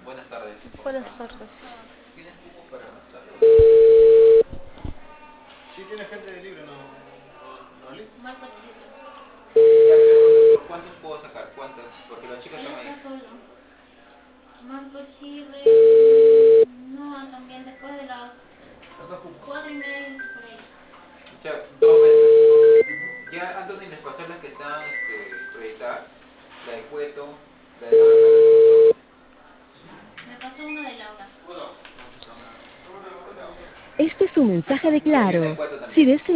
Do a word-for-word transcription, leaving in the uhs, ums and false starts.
Buenas tardes, ¿cómo Buenas está? tardes. ¿Tienes cupo para más tarde? Sí tiene gente libre, ¿no? ¿No, no, Oli? Marco Chirre. Ya, pero ¿cuántos, cuántos puedo sacar? ¿Cuántos? Porque las chicas Él están ahí. está solo. Marco Chirre. No, también después de las ¿Cuántos cupos? cuatro y media por ahí. Ya, dos veces. Ya Anthony les pasó las que están este, proyectadas. La de Cueto, la de Laura también les pasó. Me pasó una de Laura. Uno. No, pues ahora. Este es un mensaje de Ya, y una de Claro. Cueto Si también. desea